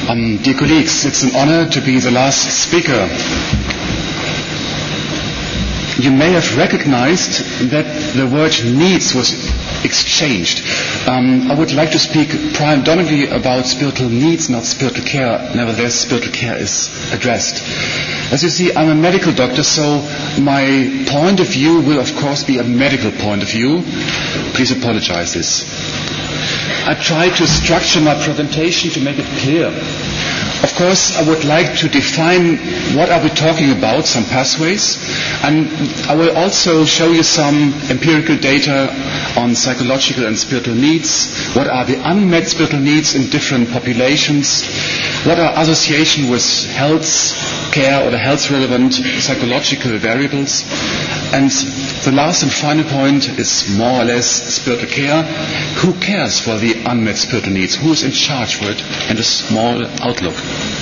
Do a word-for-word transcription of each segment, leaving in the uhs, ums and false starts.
Um, dear colleagues, it's an honor to be the last speaker. You may have recognized that the word needs was exchanged. Um, I would like to speak predominantly about spiritual needs, not spiritual care. Nevertheless, spiritual care is addressed. As you see, I'm a medical doctor, so my point of view will, of course, be a medical point of view. Please apologize this. I try to structure my presentation to make it clear. Of course, I would like to define what are we talking about, some pathways, and I will also show you some empirical data on psychological and spiritual needs, what are the unmet spiritual needs in different populations, what are association with health care or the health-relevant psychological variables, and the last and final point is more or less spiritual care. Who cares for the unmet spiritual needs? Who is in charge for it? And a small outlook.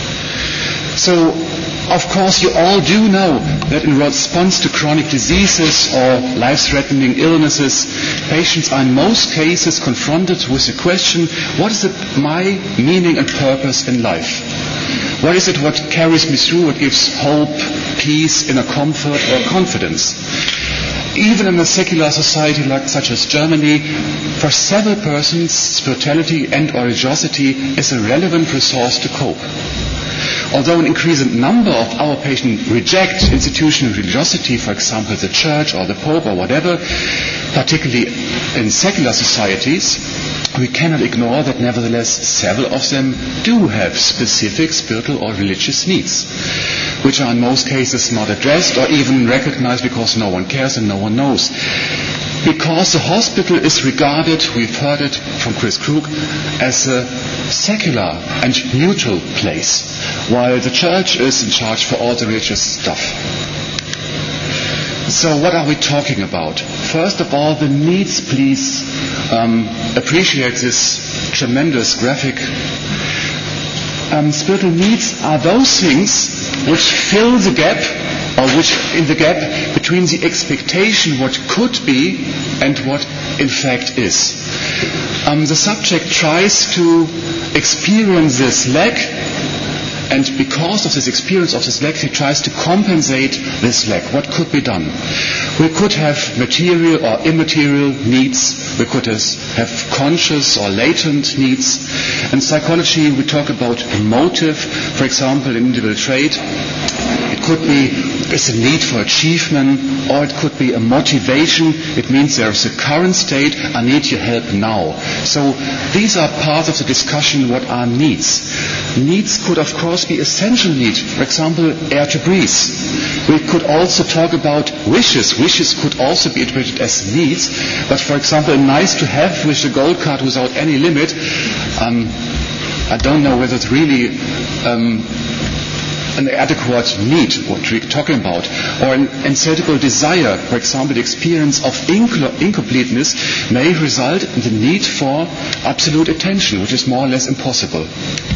So, of course, you all do know that in response to chronic diseases or life-threatening illnesses, patients are in most cases confronted with the question, what is it, my meaning and purpose in life? What is it what carries me through, what gives hope, peace, inner comfort or confidence? Even in a secular society like such as Germany, for several persons, spirituality and or religiosity is a relevant resource to cope. Although an increasing number of our patients reject institutional religiosity, for example the church or the pope or whatever, particularly in secular societies, we cannot ignore that nevertheless several of them do have specific spiritual or religious needs, which are in most cases not addressed or even recognized because no one cares and no one knows. Because the hospital is regarded, we've heard it from Chris Krug, as a secular and neutral place, while the church is in charge for all the religious stuff. So what are we talking about? First of all, the needs, please um, appreciate this tremendous graphic. Um, spiritual needs are those things which fill the gap, or which in the gap between the expectation what could be and what in fact is. Um, the subject tries to experience this lack, and because of this experience of this lack, he tries to compensate this lack. What could be done? We could have material or immaterial needs. We could have conscious or latent needs. In psychology, we talk about motive, for example, in individual trait. It could be it's a need for achievement, or it could be a motivation. It means there is a current state, I need your help now. So these are parts of the discussion, what are needs. Needs could, of course, be essential needs. For example, air to breathe. We could also talk about wishes. Wishes could also be interpreted as needs. But, for example, nice to have with the gold card without any limit, um, I don't know whether it's really um, an adequate need, what we're talking about, or an insatiable desire. For example, the experience of inco- incompleteness may result in the need for absolute attention, which is more or less impossible.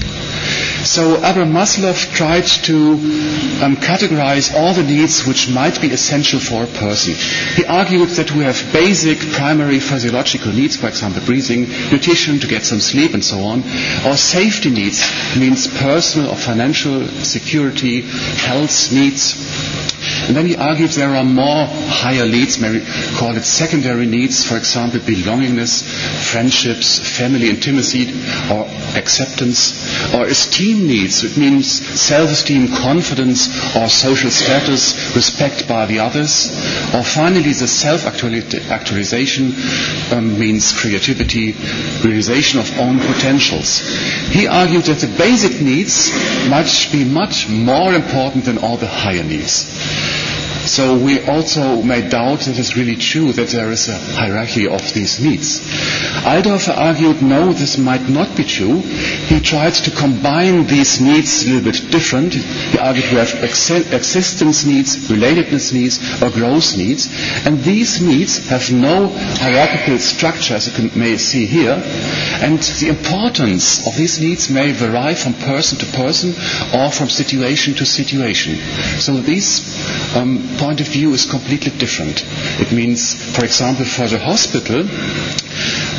So Abraham Maslow tried to um, categorize all the needs which might be essential for a person. He argued that we have basic primary physiological needs, for example breathing, nutrition to get some sleep and so on. Or safety needs means personal or financial security, health needs. And then he argued there are more higher needs, maybe call it secondary needs, for example belongingness, friendships, family intimacy, or acceptance, or esteem needs. It means self-esteem, confidence, or social status, respect by the others. Or finally, the self-actualization um, means creativity, realization of own potentials. He argued that the basic needs might be much more important than all the higher needs. So we also may doubt that it's really true that there is a hierarchy of these needs. Aldorfer argued, no, this might not be true. He tried to combine these needs a little bit different. He argued we have ex- existence needs, relatedness needs, or growth needs. And these needs have no hierarchical structure, as you can, may see here. And the importance of these needs may vary from person to person or from situation to situation. So this um, point of view is completely different. It means, for example, for the hospital,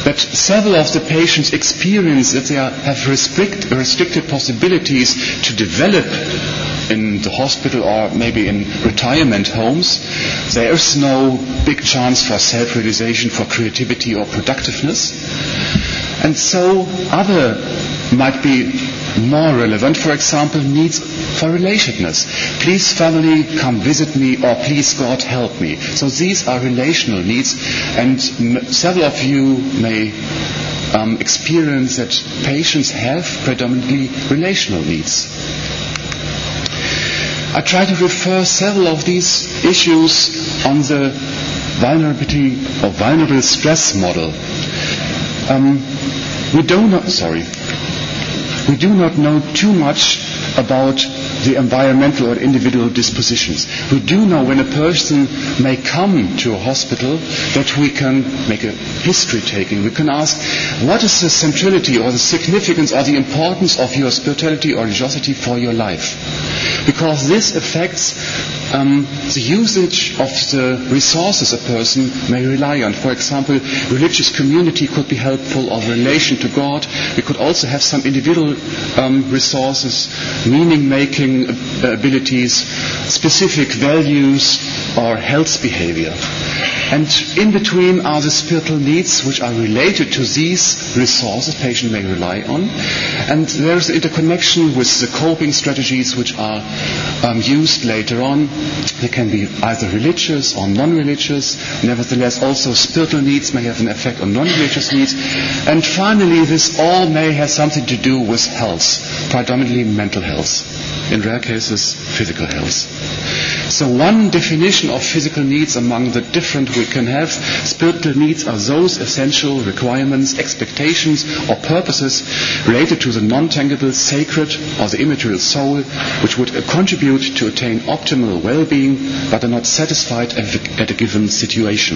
that several of the patients experience that they are, have restrict, restricted possibilities to develop in the hospital or maybe in retirement homes. There is no big chance for self-realization, for creativity or productiveness. And so other might be more relevant. For example, needs for relatedness. Please family, come visit me, or please God, help me. So these are relational needs, and m- several of you may um, experience that patients have predominantly relational needs. I try to refer several of these issues on the vulnerability or vulnerable stress model. Um, we do not, sorry, we do not know too much about the environmental or individual dispositions. We do know when a person may come to a hospital that we can make a history taking. We can ask, what is the centrality or the significance or the importance of your spirituality or religiosity for your life? Because this affects um, the usage of the resources a person may rely on. For example, religious community could be helpful, or relation to God. We could also have some individual um, resources, meaning-making abilities, specific values, or health behavior. And in between are the spiritual needs which are related to these resources patient may rely on. And there is interconnection with the coping strategies which are um, used later on. They can be either religious or non-religious. Nevertheless, also spiritual needs may have an effect on non-religious needs. And finally, this all may have something to do with health, predominantly mental health. In rare cases, physical health. So one definition of physical needs among the different we can have, spiritual needs are those essential requirements, expectations or purposes related to the non-tangible, sacred or the immaterial soul, which would contribute to attain optimal well-being but are not satisfied at a given situation.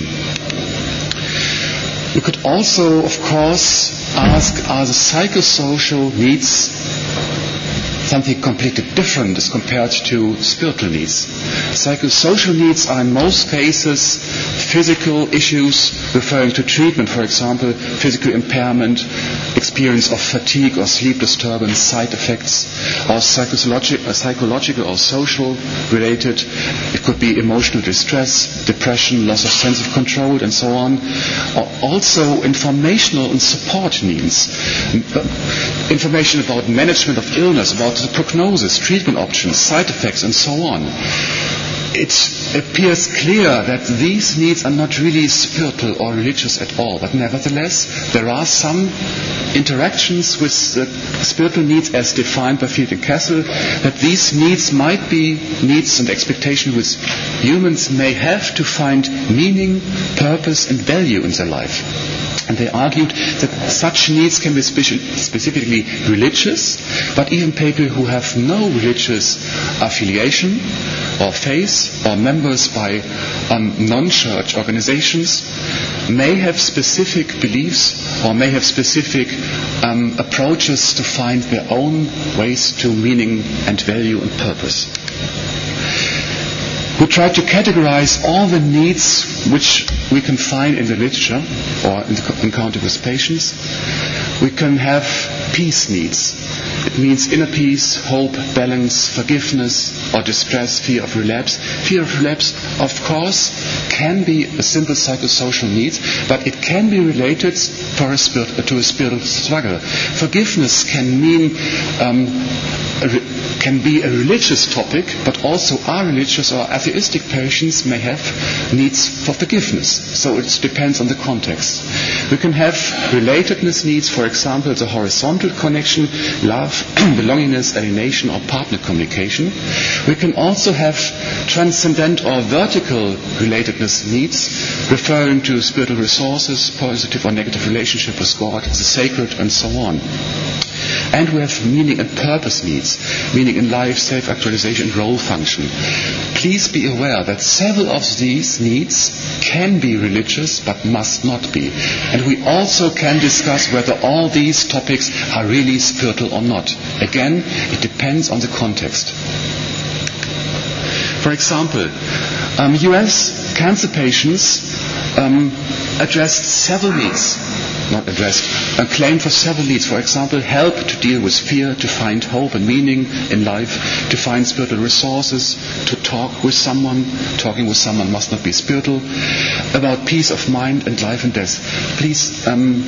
We could also, of course, ask, are the psychosocial needs something completely different as compared to spiritual needs? Psychosocial needs are in most cases physical issues referring to treatment, for example, physical impairment, experience of fatigue or sleep disturbance, side effects, or psychological, psychological or social related. It could be emotional distress, depression, loss of sense of control, and so on. Or also informational and support needs. Information about management of illness, about the prognosis, treatment options, side effects, and so on. It appears clear that these needs are not really spiritual or religious at all, but nevertheless there are some interactions with the spiritual needs as defined by Field and Kessel, that these needs might be needs and expectations which humans may have to find meaning, purpose and value in their life. And they argued that such needs can be speci- specifically religious, but even people who have no religious affiliation or faith or members by um, non-church organizations may have specific beliefs or may have specific um, approaches to find their own ways to meaning and value and purpose. We try to categorize all the needs which we can find in the literature or in the encounter with patients. We can have peace needs. It means inner peace, hope, balance, forgiveness, or distress, fear of relapse. Fear of relapse, of course, can be a simple psychosocial need, but it can be related for a spirit, to a spiritual struggle. Forgiveness can mean um, a re- can be a religious topic, but also our religious or atheistic patients may have needs for forgiveness. So it depends on the context. We can have relatedness needs, for example, the horizontal connection, love, belongingness, alienation, or partner communication. We can also have transcendent or vertical relatedness needs, referring to spiritual resources, positive or negative relationship with God, the sacred, and so on. And we have meaning and purpose needs, meaning in life, self-actualization, and role function. Please be aware that several of these needs can be religious, but must not be. And we also can discuss whether all these topics are really spiritual or not. Again, it depends on the context. For example, um, U S cancer patients um, addressed several needs. Not addressed, and claimed for several needs. For example, help to deal with fear, to find hope and meaning in life, to find spiritual resources, to talk with someone. Talking with someone must not be spiritual. About peace of mind and life and death. Please, um,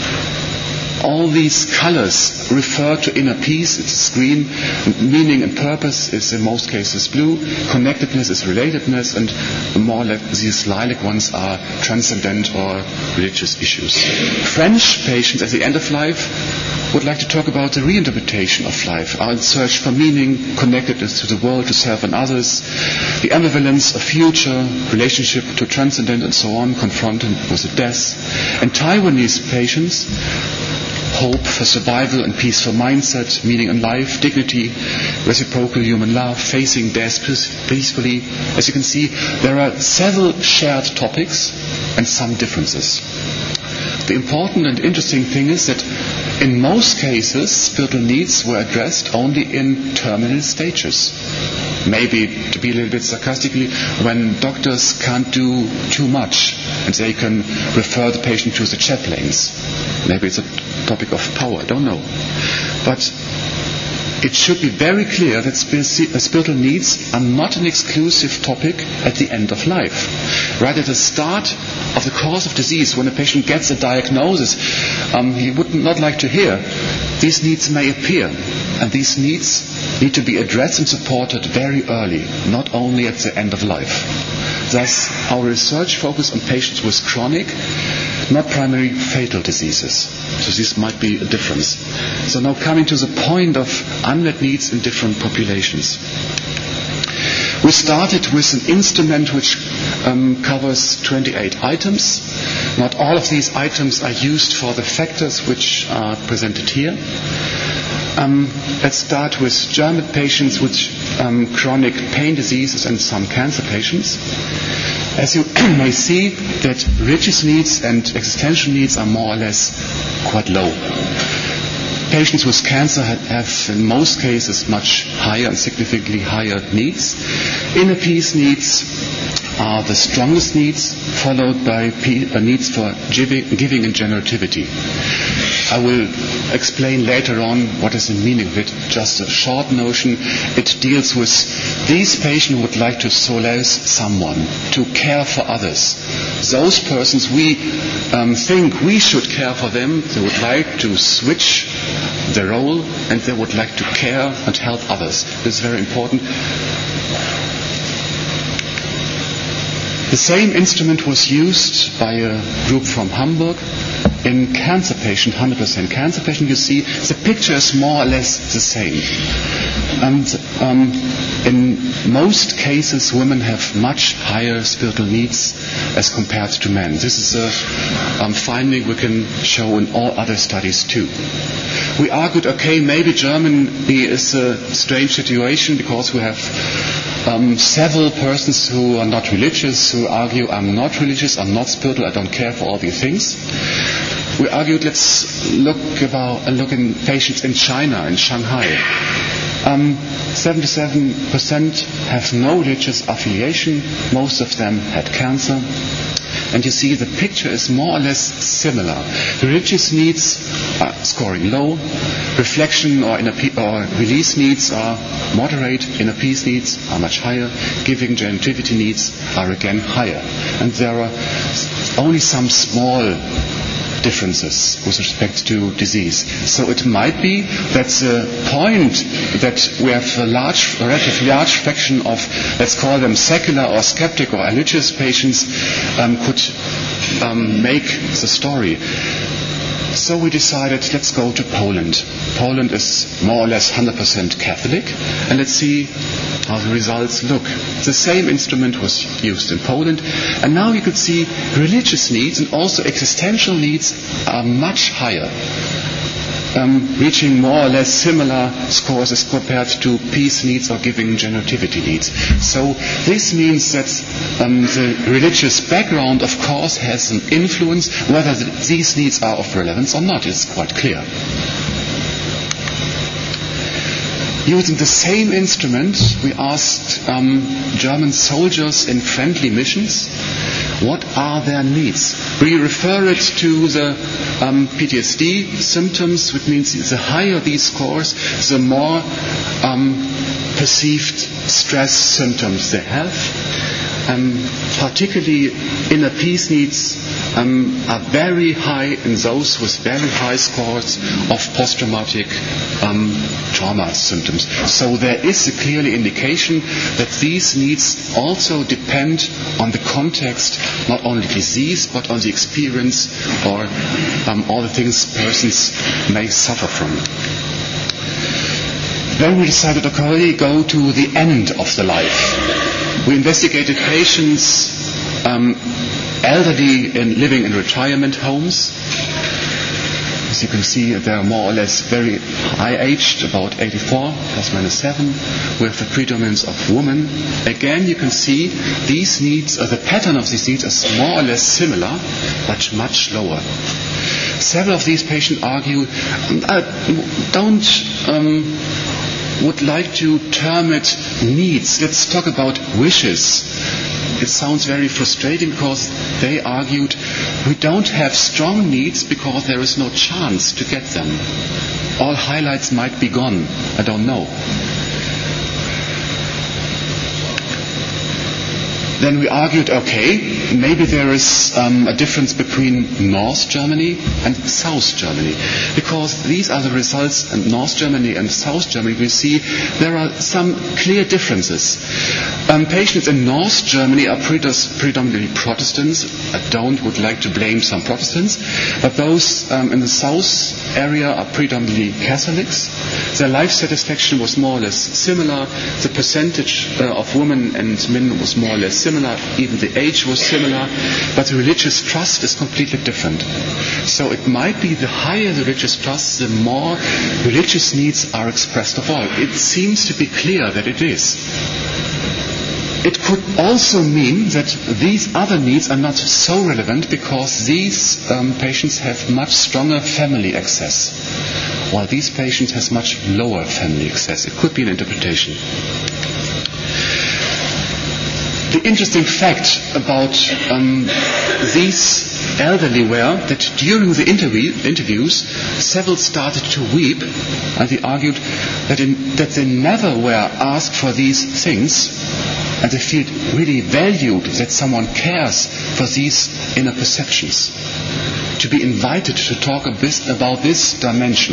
all these colors refer to inner peace. It's green. Meaning and purpose is in most cases blue. Connectedness is relatedness, and more or less these lilac ones are transcendent or religious issues. French patients at the end of life would like to talk about the reinterpretation of life, are in search for meaning, connectedness to the world, to self and others, the ambivalence of future, relationship to transcendent and so on, confronted with the death. And Taiwanese patients, hope for survival and peaceful mindset, meaning in life, dignity, reciprocal human love, facing death peacefully. As you can see, there are several shared topics and some differences. The important and interesting thing is that in most cases, spiritual needs were addressed only in terminal stages. Maybe, to be a little bit sarcastically, when doctors can't do too much and they can refer the patient to the chaplains. Maybe it's a topic of power, I don't know. But it should be very clear that spiritual needs are not an exclusive topic at the end of life. Right at the start of the course of disease, when a patient gets a diagnosis, um, he would not like to hear, these needs may appear. And these needs need to be addressed and supported very early, not only at the end of life. Thus, our research focuses on patients with chronic, not primary fatal diseases. So this might be a difference. So now coming to the point of unmet needs in different populations. We started with an instrument which um, covers twenty-eight items. Not all of these items are used for the factors which are presented here. Um, let's start with German patients with um, chronic pain diseases and some cancer patients. As you may see, that religious needs and existential needs are more or less quite low. Patients with cancer have, in most cases, much higher and significantly higher needs. Inner peace needs are the strongest needs, followed by needs for giving and generativity. I will explain later on what is the meaning of it. Just a short notion. It deals with these patients who would like to solace someone, to care for others. Those persons we um, think we should care for them, they would like to switch their role and they would like to care and help others. This is very important. The same instrument was used by a group from Hamburg in cancer patient, one hundred percent cancer patient. You see, the picture is more or less the same. And um, in most cases, women have much higher spiritual needs as compared to men. This is a um, finding we can show in all other studies too. We argued, okay, maybe Germany is a strange situation because we have um, several persons who are not religious, who argue, I'm not religious, I'm not spiritual, I don't care for all these things. We argued, let's look about uh, look in patients in China, in Shanghai. Um, seventy-seven percent have no religious affiliation. Most of them had cancer. And you see the picture is more or less similar. The religious needs are scoring low. Reflection or, inner pe- or release needs are moderate. Inner peace needs are much higher. Giving generativity needs are again higher. And there are only some small differences with respect to disease. So it might be that the point that we have a large, a relatively large fraction of, let's call them secular or skeptic or religious patients, um, could um, make the story. So we decided, let's go to Poland. Poland is more or less one hundred percent Catholic, and let's see how the results look. The same instrument was used in Poland, and now you could see religious needs and also existential needs are much higher, um, reaching more or less similar scores as compared to peace needs or giving generativity needs. So this means that um, the religious background, of course, has an influence. Whether the, these needs are of relevance or not is quite clear. Using the same instrument, we asked um, German soldiers in friendly missions, what are their needs? We refer it to the um, P T S D symptoms, which means the higher these scores, the more um, perceived stress symptoms they have. Um, particularly inner peace needs um, are very high in those with very high scores of post-traumatic um, trauma symptoms. So there is a clear indication that these needs also depend on the context, not only disease, but on the experience or um, all the things persons may suffer from. Then we decided, okay, go to the end of the life. We investigated patients, um, elderly in living in retirement homes. As you can see, they are more or less very high-aged, about eighty-four, plus minus seven, with the predominance of women. Again, you can see these needs, or the pattern of these needs is more or less similar, but much lower. Several of these patients argue, uh, don't... Um, would like to term it needs. Let's talk about wishes. It sounds very frustrating because they argued we don't have strong needs because there is no chance to get them. All highlights might be gone. I don't know. Then we argued, okay, maybe there is um, a difference between North Germany and South Germany, because these are the results in North Germany and South Germany. We see there are some clear differences. Um, patients in North Germany are predominantly Protestants. I don't would like to blame some Protestants, but those um, in the South area are predominantly Catholics. Their life satisfaction was more or less similar. The percentage uh, of women and men was more or less similar. Similar, even the age was similar, but the religious trust is completely different. So it might be the higher the religious trust, the more religious needs are expressed of all. It seems to be clear that it is. It could also mean that these other needs are not so relevant because these um, patients have much stronger family access, while these patients have much lower family access. It could be an interpretation. The interesting fact about um, these elderly were that during the interview, interviews, several started to weep, and they argued that, in, that they never were asked for these things, and they feel really valued that someone cares for these inner perceptions, to be invited to talk a bit about this dimension.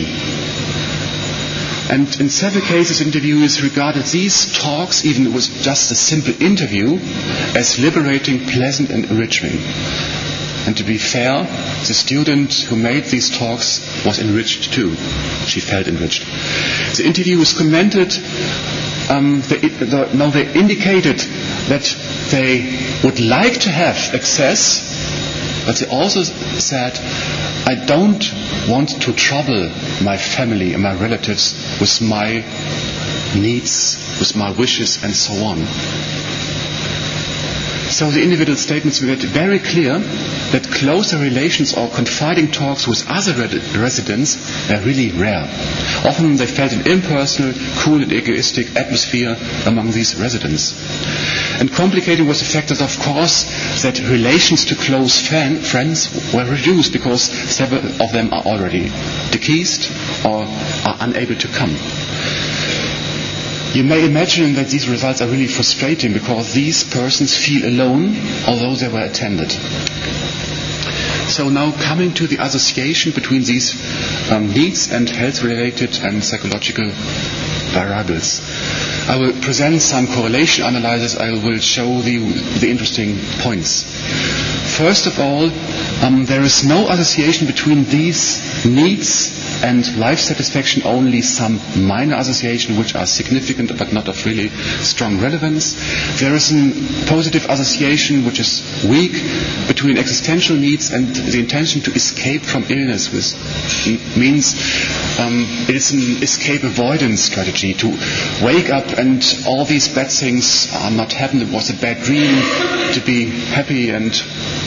And in several cases, interviewers regarded these talks, even if it was just a simple interview, as liberating, pleasant, and enriching. And to be fair, the student who made these talks was enriched too. She felt enriched. The interviewers commented, um, they, the, no, they indicated that they would like to have access, but they also said, I don't want to trouble my family and my relatives with my needs, with my wishes, and so on. So the individual statements made it very clear that closer relations or confiding talks with other residents are really rare. Often they felt an impersonal, cool and egoistic atmosphere among these residents. And complicating was the fact that, of course, that relations to close fan, friends were reduced because several of them are already deceased or are unable to come. You may imagine that these results are really frustrating because these persons feel alone, although they were attended. So now coming to the association between these um, needs and health-related and psychological variables. I will present some correlation analysis. I will show the, the interesting points. First of all, um, there is no association between these needs and life satisfaction, only some minor association which are significant but not of really strong relevance. There is a positive association which is weak between existential needs and the intention to escape from illness, which means um, it is an escape avoidance strategy to wake up and all these bad things are not happening. It was a bad dream, to be happy and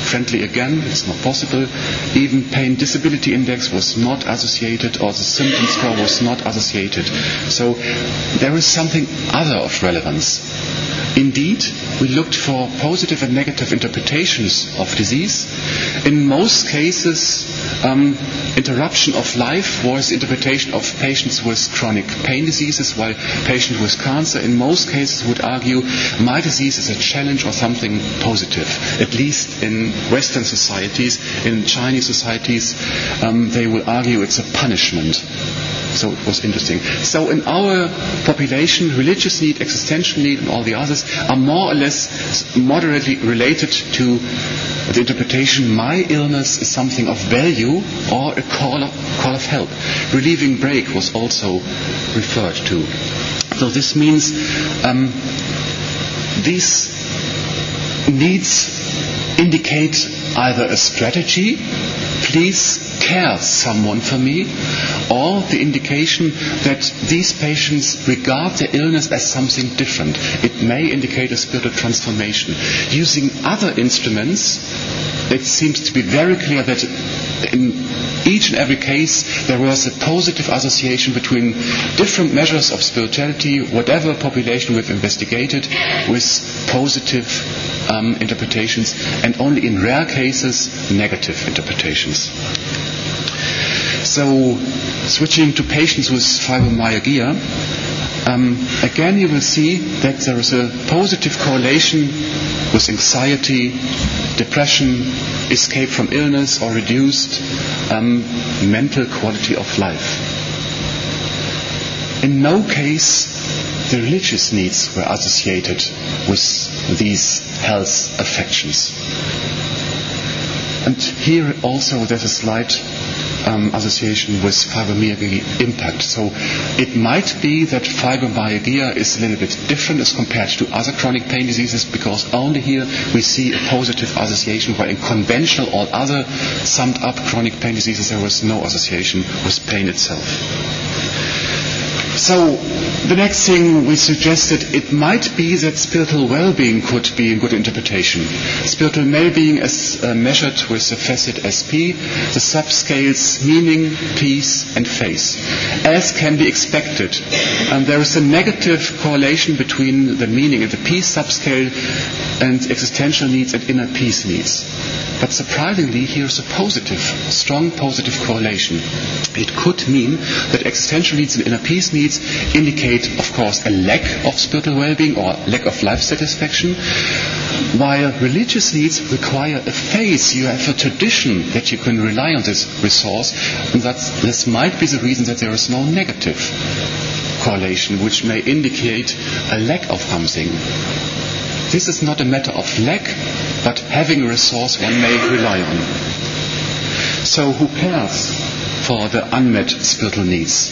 friendly again, it's not possible. Even pain disability index was not associated, or the symptom score was not associated. So there is something other of relevance. Indeed, we looked for positive and negative interpretations of disease. In most cases, um, interruption of life was interpretation of patients with chronic pain diseases, while patients with cancer in most cases would argue my disease is a challenge or something positive. At least in Western societies, in Chinese societies, um, they will argue it's a punishment. So it was interesting. So in our population, religious need, existential need, and all the others are more or less moderately related to the interpretation my illness is something of value or a call of, call of help. Relieving break was also referred to. So this means um, these needs indicate either a strategy, please care someone for me, or the indication that these patients regard their illness as something different. It may indicate a spiritual transformation. Using other instruments, it seems to be very clear that in each and every case there was a positive association between different measures of spirituality, whatever population we've investigated, with positive um, interpretations, and only in rare cases negative interpretations. So, switching to patients with fibromyalgia, um, again you will see that there is a positive correlation with anxiety, depression, escape from illness, or reduced um, mental quality of life. In no case the religious needs were associated with these health affections. And here also there's a slight um, association with fibromyalgia impact. So it might be that fibromyalgia is a little bit different as compared to other chronic pain diseases, because only here we see a positive association, while in conventional or other summed up chronic pain diseases there was no association with pain itself. So the next thing we suggested, it might be that spiritual well-being could be a good interpretation. Spiritual well-being is uh, measured with the facet S P, the subscales meaning, peace, and faith. As can be expected, um, there is a negative correlation between the meaning and the peace subscale and existential needs and inner peace needs. But surprisingly, here is a positive, strong positive correlation. It could mean that existential needs and inner peace needs indicate, of course, a lack of spiritual well-being or lack of life satisfaction, while religious needs require a faith. You have a tradition that you can rely on this resource, and that this might be the reason that there is no negative correlation, which may indicate a lack of something. This is not a matter of lack, but having a resource one may rely on. So who cares for the unmet spiritual needs?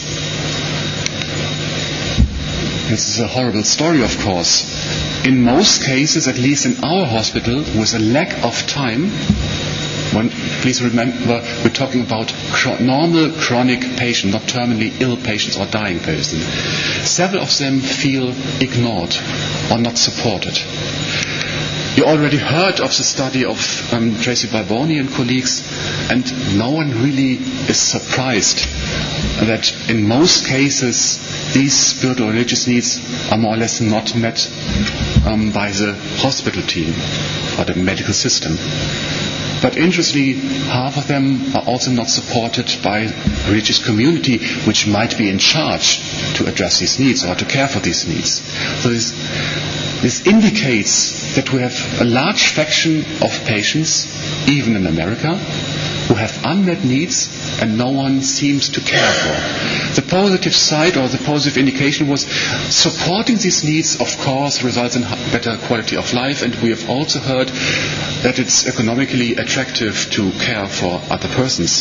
This is a horrible story, of course. In most cases, at least in our hospital, with a lack of time, when, please remember, we're talking about cro- normal chronic patients, not terminally ill patients or dying patients. Several of them feel ignored or not supported. You already heard of the study of um, Tracy Balboni and colleagues, and no one really is surprised that in most cases these spiritual religious needs are more or less not met um, by the hospital team or the medical system. But interestingly, half of them are also not supported by the religious community, which might be in charge to address these needs or to care for these needs. So this, this indicates that we have a large fraction of patients, even in America, who have unmet needs and no one seems to care for. The positive side or the positive indication was supporting these needs, of course, results in better quality of life, and we have also heard that it's economically attractive to care for other persons.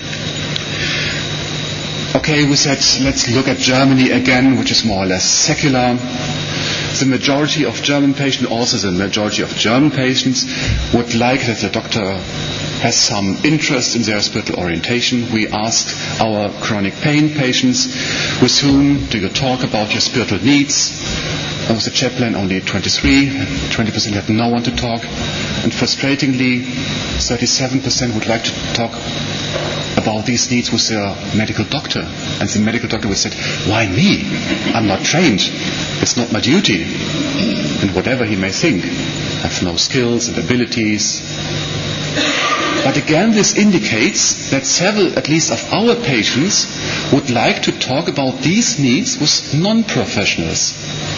Okay, we said let's look at Germany again, which is more or less secular. The majority of German patients, also the majority of German patients, would like that the doctor has some interest in their spiritual orientation. We asked our chronic pain patients, with whom do you talk about your spiritual needs? I was a chaplain, only twenty-three, twenty percent had no one to talk, and frustratingly, thirty-seven percent would like to talk about these needs with their medical doctor. And the medical doctor would say, why me? I'm not trained. It's not my duty. And whatever he may think, I have no skills and abilities. But again, this indicates that several, at least of our patients, would like to talk about these needs with non-professionals.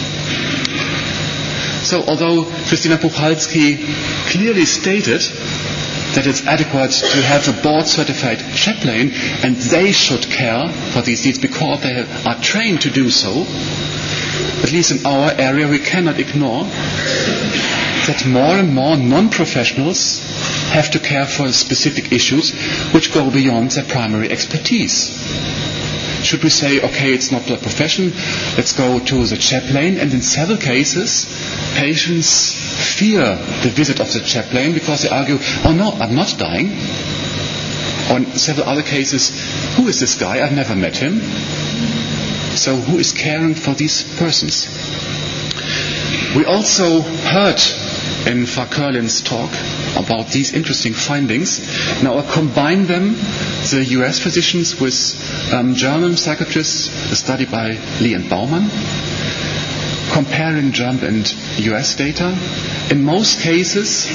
So although Christina Puchalski clearly stated that it's adequate to have a board-certified chaplain and they should care for these needs because they are trained to do so, at least in our area we cannot ignore that more and more non-professionals have to care for specific issues which go beyond their primary expertise. Should we say, okay, it's not the profession, let's go to the chaplain, and in several cases, patients fear the visit of the chaplain because they argue, oh no, I'm not dying. Or in several other cases, who is this guy? I've never met him. So who is caring for these persons? We also heard in Farkerlin's talk about these interesting findings. Now I combine them, the U S physicians, with um, German psychiatrists, a study by Lee and Baumann, comparing German and U S data. In most cases,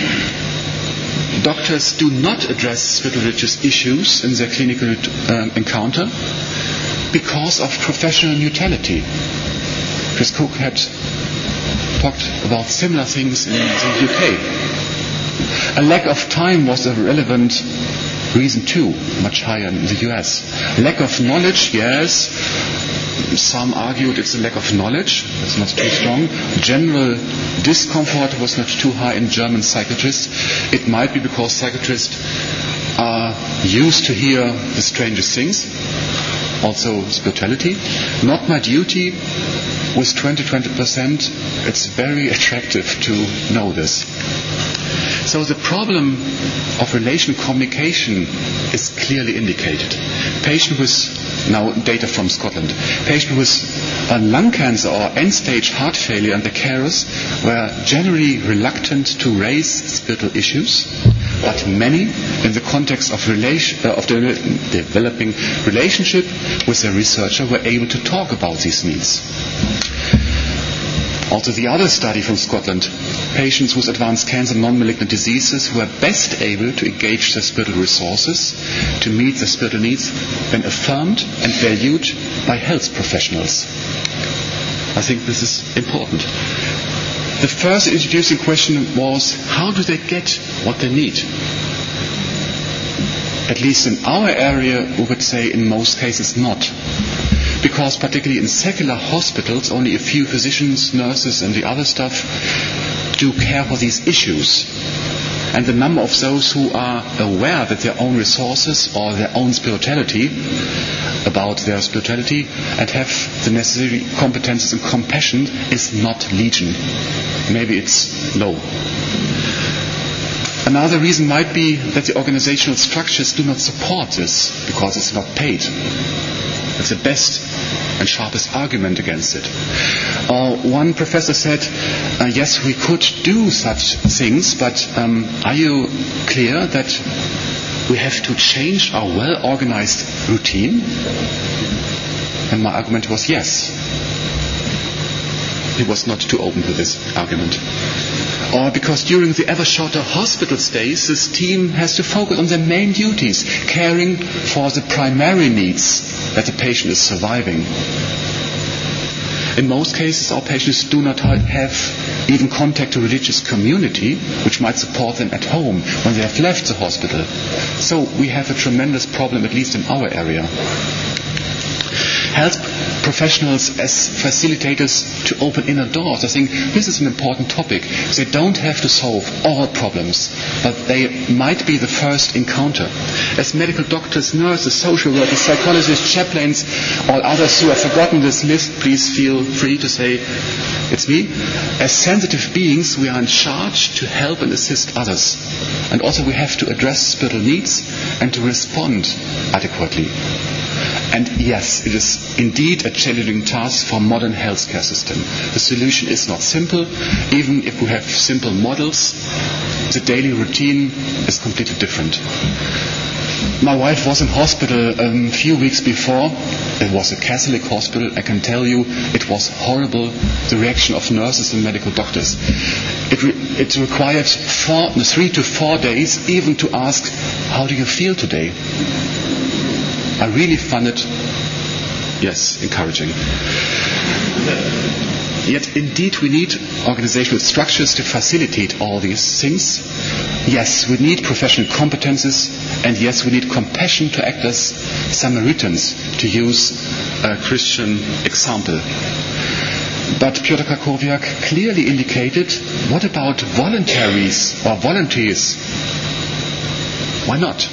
doctors do not address spiritual religious issues in their clinical um, encounter because of professional neutrality. Chris Cook had talked about similar things in the U K. A lack of time was a relevant reason too, much higher in the U S. Lack of knowledge, yes. Some argued it's a lack of knowledge. That's not too strong. General discomfort was not too high in German psychiatrists. It might be because psychiatrists are used to hear the strangest things. Also spirituality. Not my duty. With twenty to twenty percent, it's very attractive to know this. So the problem of relation communication is clearly indicated. Patient with, now data from Scotland, patient with uh, lung cancer or end-stage heart failure and the carers were generally reluctant to raise spiritual issues, but many, in the context of, relation, uh, of the developing relationship with the researcher, were able to talk about these needs. Also the other study from Scotland, patients with advanced cancer, non-malignant diseases who were best able to engage their spiritual resources to meet their spiritual needs when affirmed and valued by health professionals. I think this is important. The first introducing question was, how do they get what they need? At least in our area, we would say in most cases not. Because particularly in secular hospitals, only a few physicians, nurses and the other stuff do care for these issues. And the number of those who are aware that their own resources or their own spirituality, about their spirituality, and have the necessary competences and compassion is not legion. Maybe it's low. Another reason might be that the organizational structures do not support this because it's not paid. It's the best and sharpest argument against it. Uh, one professor said, uh, yes, we could do such things, but um, are you clear that we have to change our well-organized routine? And my argument was yes. He was not too open to this argument. Or because during the ever shorter hospital stays, this team has to focus on their main duties, caring for the primary needs that the patient is surviving. In most cases, our patients do not have even contact to religious community, which might support them at home when they have left the hospital. So we have a tremendous problem, at least in our area. Health professionals as facilitators to open inner doors. I think this is an important topic. They don't have to solve all problems, but they might be the first encounter. As medical doctors, nurses, social workers, psychologists, chaplains, all others who have forgotten this list, please feel free to say, it's me. As sensitive beings, we are in charge to help and assist others. And also we have to address spiritual needs and to respond adequately. And yes, it is indeed a challenging task for modern healthcare system. The solution is not simple. Even if we have simple models, the daily routine is completely different. My wife was in hospital a few weeks before. It was a Catholic hospital. I can tell you it was horrible, the reaction of nurses and medical doctors. It, re- it required four, three to four days even to ask, how do you feel today? I really found it, yes, encouraging. Yet indeed we need organizational structures to facilitate all these things. Yes, we need professional competences, and yes, we need compassion to act as Samaritans, to use a Christian example. But Piotr Krakowiak clearly indicated, what about voluntaries or volunteers? Why not?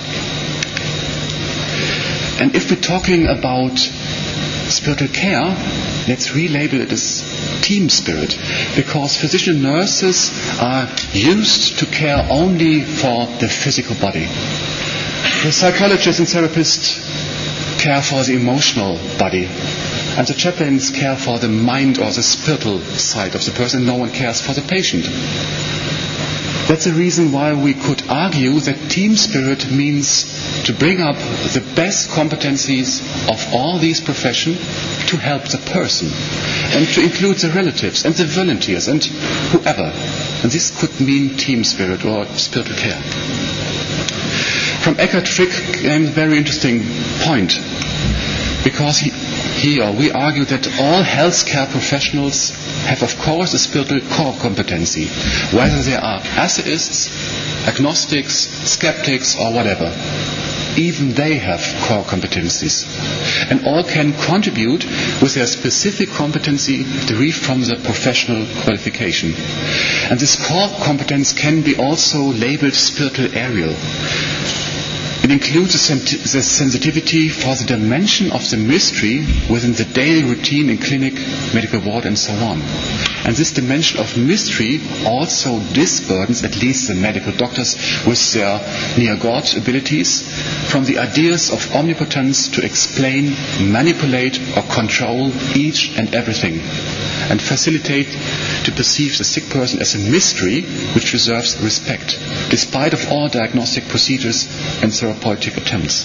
And if we're talking about spiritual care, let's relabel it as team spirit, because physician and nurses are used to care only for the physical body. The psychologists and therapists care for the emotional body, and the chaplains care for the mind or the spiritual side of the person. No one cares for the patient. That's the reason why we could argue that team spirit means to bring up the best competencies of all these professions to help the person, and to include the relatives and the volunteers and whoever. And this could mean team spirit or spiritual care. From Eckhart Frick came a very interesting point, because he, he or we argue that all healthcare professionals have, of course, a spiritual core competency, whether they are atheists, agnostics, skeptics, or whatever. Even they have core competencies. And all can contribute with their specific competency derived from their professional qualification. And this core competence can be also labeled spiritual aerial. It includes the, senti- the sensitivity for the dimension of the mystery within the daily routine in clinic, medical ward, and so on. And this dimension of mystery also disburdens at least the medical doctors with their near-God abilities from the ideas of omnipotence to explain, manipulate, or control each and everything, and facilitate to perceive the sick person as a mystery which deserves respect, despite of all diagnostic procedures and therapeutic attempts.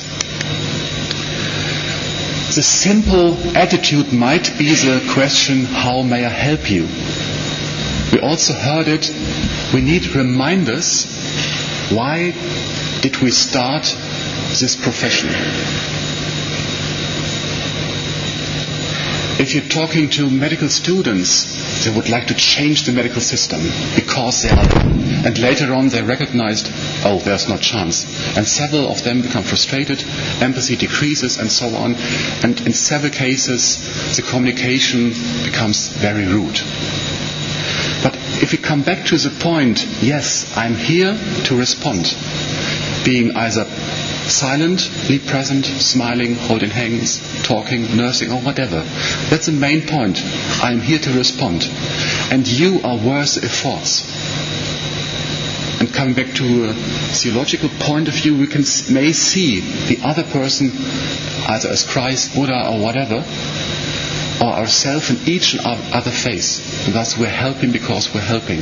The simple attitude might be the question, how may I help you? We also heard it, we need reminders, why did we start this profession? If you're talking to medical students, they would like to change the medical system because they are, and later on they recognized, oh, there's no chance. And several of them become frustrated, empathy decreases, and so on. And in several cases, the communication becomes very rude. But if we come back to the point, yes, I'm here to respond, being either silently present, smiling, holding hands, talking, nursing, or whatever. That's the main point. I'm here to respond. And you are worth efforts. And coming back to a theological point of view, we can may see the other person either as Christ, Buddha, or whatever, or ourselves in each and other face. And thus we're helping because we're helping.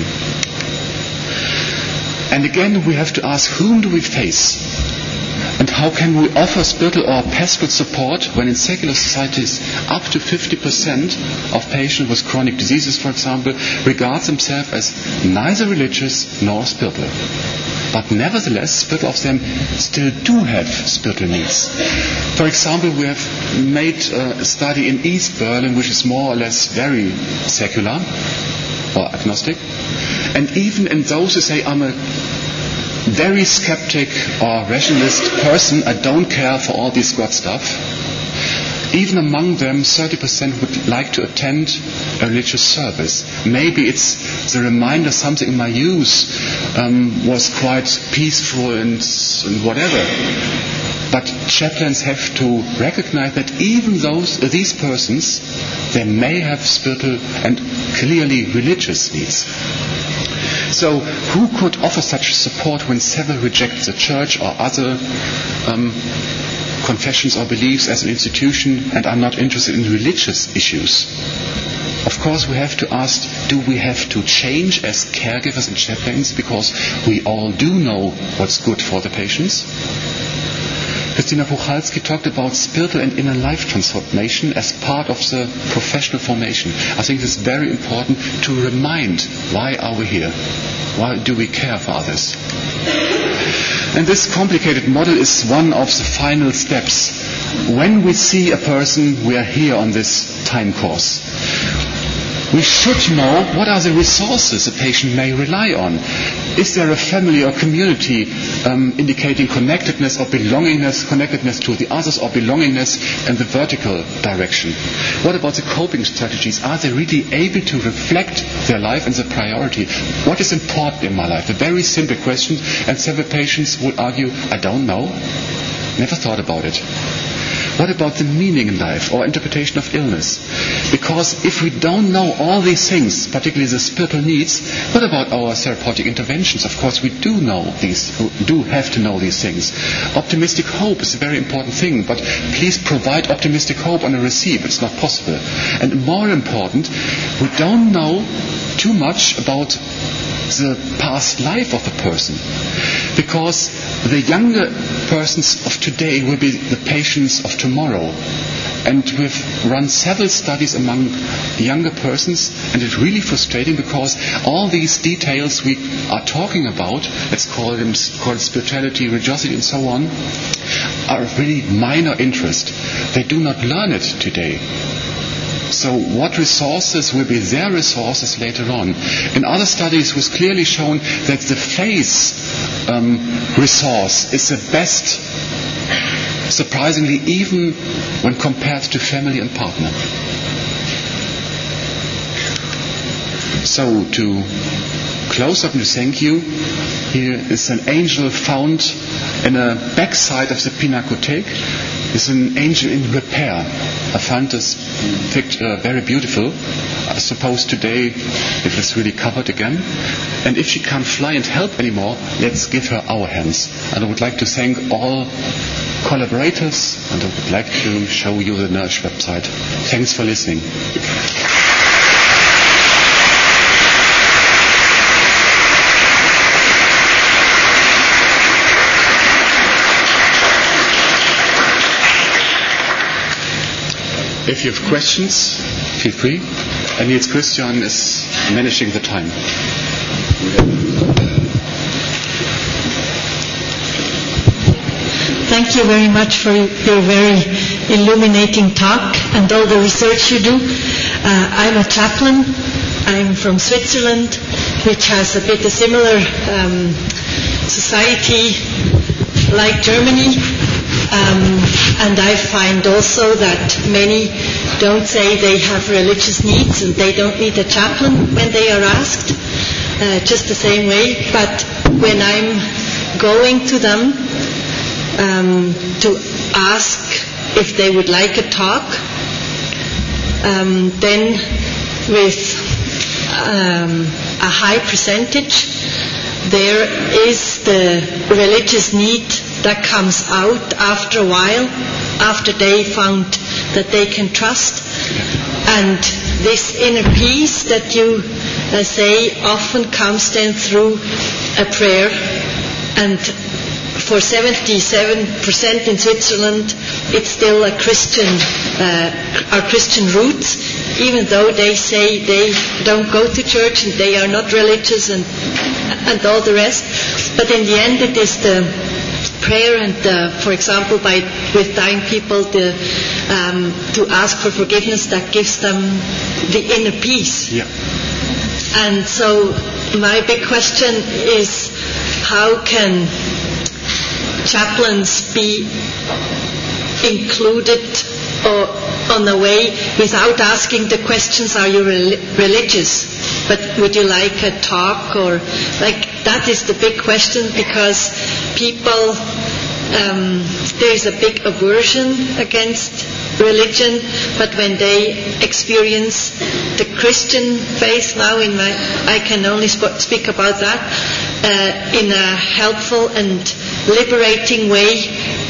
And again, we have to ask, whom do we face? And how can we offer spiritual or pastoral support when in secular societies up to fifty percent of patients with chronic diseases, for example, regard themselves as neither religious nor spiritual. But nevertheless, spiritual of them still do have spiritual needs. For example, we have made a study in East Berlin, which is more or less very secular or agnostic. And even in those who say, I'm a very skeptic or rationalist person, I don't care for all this God stuff, even among them thirty percent would like to attend a religious service. Maybe it's the reminder something in my youth um, was quite peaceful and, and whatever. But chaplains have to recognize that even those uh, these persons, they may have spiritual and clearly religious needs. So who could offer such support when several reject the church or other um, confessions or beliefs as an institution and are not interested in religious issues. Of course, we have to ask, do we have to change as caregivers and chaplains because we all do know what's good for the patients? Christina Puchalski talked about spiritual and inner life transformation as part of the professional formation. I think it's very important to remind, why are we here? Why do we care for others? And this complicated model is one of the final steps. When we see a person, we are here on this time course. We should know what are the resources a patient may rely on. Is there a family or community um, indicating connectedness or belongingness, connectedness to the others or belongingness in the vertical direction? What about the coping strategies? Are they really able to reflect their life and the priority? What is important in my life? A very simple question, and several patients will argue, I don't know, never thought about it. What about the meaning in life or interpretation of illness? Because if we don't know all these things, particularly the spiritual needs, what about our therapeutic interventions? Of course, we do know these, do have to know these things. Optimistic hope is a very important thing, but please provide optimistic hope on a receipt. It's not possible. And more important, we don't know too much about the past life of a person, because the younger persons of today will be the patients of tomorrow. And we've run several studies among younger persons, and it's really frustrating because all these details we are talking about, let's call them call it spirituality, religiosity, and so on, are of really minor interest. They do not learn it today. So what resources will be their resources later on? In other studies, it was clearly shown that the faith um, resource is the best, surprisingly, even when compared to family and partner. So to close up and to thank you, here is an angel found in a backside of the Pinakothek. It's an angel in repair. I found this picture very beautiful. I suppose today it is really covered again. And if she can't fly and help anymore, let's give her our hands. And I would like to thank all collaborators, and I would like to show you the Nurse website. Thanks for listening. If you have questions, feel free. And Nils Christian is managing the time. Thank you very much for your very illuminating talk and all the research you do. Uh, I'm a chaplain. I'm from Switzerland, which has a bit a similar um, society like Germany. Um, and I find also that many don't say they have religious needs and they don't need a chaplain when they are asked, uh, just the same way. But when I'm going to them um, to ask if they would like a talk, um, then with um, a high percentage, there is the religious need that comes out after a while, after they found that they can trust. And this inner peace that you uh, say often comes then through a prayer. And for seventy-seven percent in Switzerland, it's still a Christian, uh, our Christian roots, even though they say they don't go to church and they are not religious and and all the rest. But in the end, it is the prayer and, uh, for example, by with dying people, the, um, to ask for forgiveness that gives them the inner peace. Yeah. And so my big question is, how can chaplains be included or on the way without asking the questions, are you re- religious? But would you like a talk or like that is the big question, because people, um, there is a big aversion against religion, but when they experience the Christian faith now, in my, I can only sp- speak about that, uh, in a helpful and liberating way,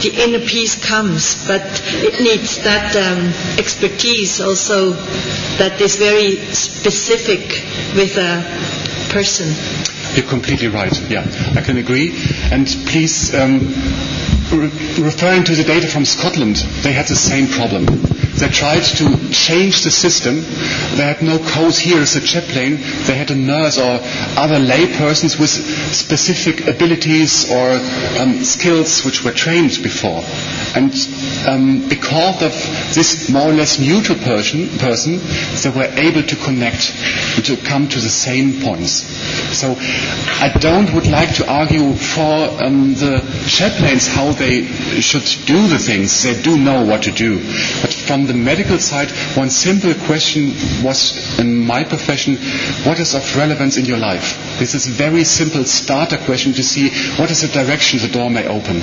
the inner peace comes, but it needs that um, expertise also that is very specific with a person. You're completely right. Yeah, I can agree. And please, um, re- referring to the data from Scotland, they had the same problem. They tried to change the system. They had no coach here as a chaplain. They had a nurse or other lay persons with specific abilities or um, skills which were trained before. And um, because of this more or less neutral person, person, they were able to connect and to come to the same points. So I don't would like to argue for um, the chaplains how they should do the things. They do know what to do. But from the medical side, one simple question was in my profession, what is of relevance in your life? This is a very simple starter question to see what is the direction the door may open.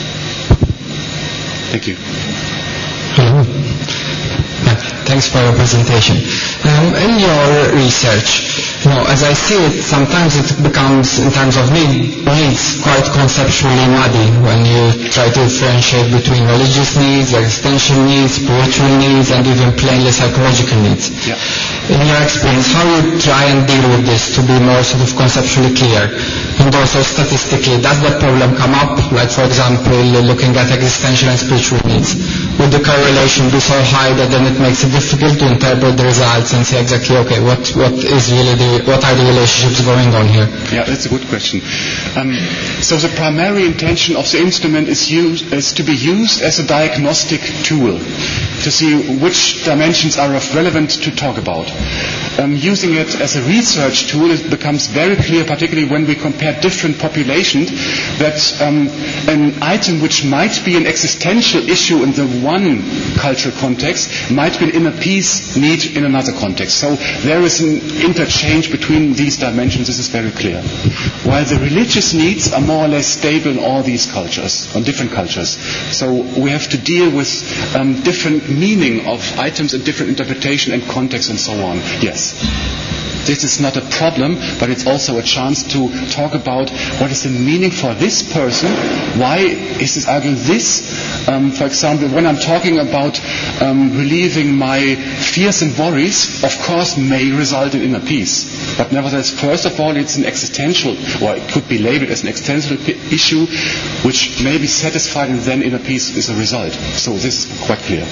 Thank you. Hello. Thanks for your presentation. Um, in your research, you know, as I see it, sometimes it becomes, in terms of need, needs, quite conceptually muddy when you try to differentiate between religious needs, existential needs, spiritual needs, and even plainly psychological needs. Yeah. In your experience, how you try and deal with this to be more sort of conceptually clear? And also statistically, does that problem come up? Like, for example, looking at existential and spiritual needs. Would the correlation be so high that then it makes it difficult to interpret the results and say exactly, okay, what, what is really the, what are the relationships going on here? Yeah, that's a good question. Um, so the primary intention of the instrument is, used, is to be used as a diagnostic tool to see which dimensions are of relevant to talk about. Um, using it as a research tool, it becomes very clear, particularly when we compare different populations, that um, an item which might be an existential issue in the one cultural context might be an inner peace need in another context. So there is an interchange between these dimensions. This is very clear. While the religious needs are more or less stable in all these cultures, on different cultures. So we have to deal with um, different meaning of items and different interpretation and context and so on. Yes. This is not a problem, but it's also a chance to talk about what is the meaning for this person. Why is this arguing this? Um, for example, when I'm talking about um, relieving my fears and worries, of course may result in inner peace. But nevertheless, first of all, it's an existential, or it could be labeled as an existential p- issue, which may be satisfied, and then inner peace is a result. So this is quite clear.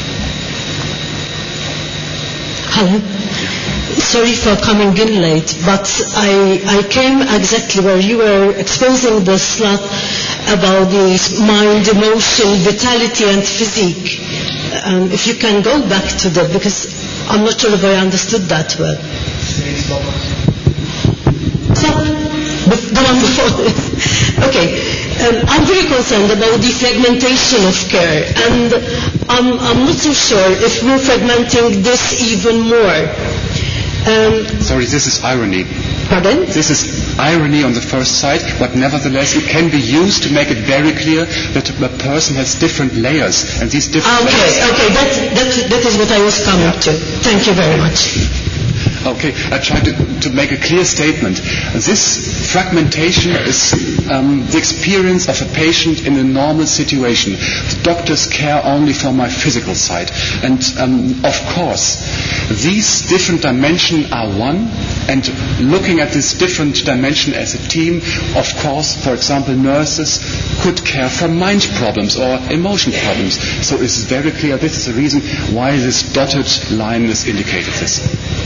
Hello. Sorry for coming in late, but I, I came exactly where you were exposing the slot about the mind, emotion, vitality and physique. Um, if you can go back to that, because I'm not sure if I understood that well. So, the one before this. Okay. Um, I'm very concerned about the fragmentation of care, and I'm, I'm not so sure if we're fragmenting this even more. Um, Sorry, this is irony. Pardon? This is irony on the first side, but nevertheless it can be used to make it very clear that a person has different layers, and these different okay, layers... Okay, okay, that, that, that is what I was coming yeah. to. Thank you very much. Okay, I try to, to make a clear statement. This fragmentation is um, the experience of a patient in a normal situation. The doctors care only for my physical side. And um, of course, these different dimensions are one, and looking at this different dimension as a team, of course, for example, nurses could care for mind problems or emotion problems. So it's very clear this is the reason why this dotted line is indicated this.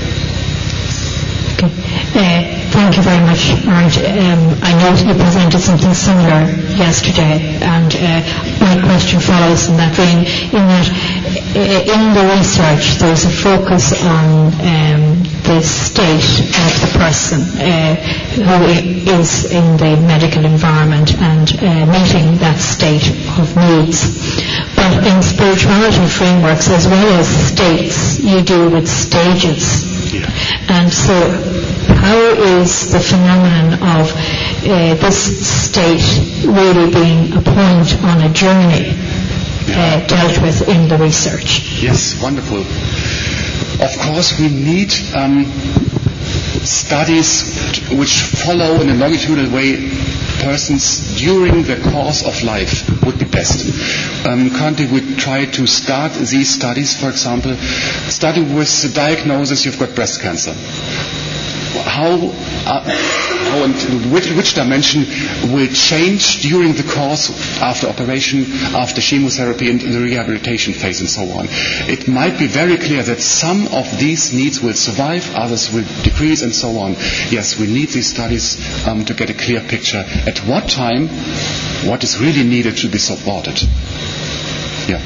Uh, thank you very much. And um, I know you presented something similar yesterday, and uh, my question follows in that vein, in that uh, in the research there's a focus on um, the state of the person uh, who is in the medical environment and uh, meeting that state of needs. But in spirituality frameworks as well as states, you deal with stages. Yeah. And so how is the phenomenon of uh, this state really being a point on a journey uh, dealt with in the research? Yes, wonderful. Of course, we need um, studies which follow in a longitudinal way persons during the course of life, would be best. Um, currently, we try to start these studies, for example, starting with the diagnosis you've got breast cancer. How, uh, how and which, which dimension will change during the course after operation, after chemotherapy, and the rehabilitation phase, and so on. It might be very clear that some of these needs will survive, others will decrease, and so on. Yes, we need these studies um, to get a clear picture at what time what is really needed to be supported. Yeah.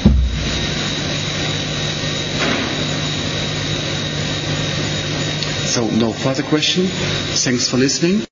So no further question. Thanks for listening.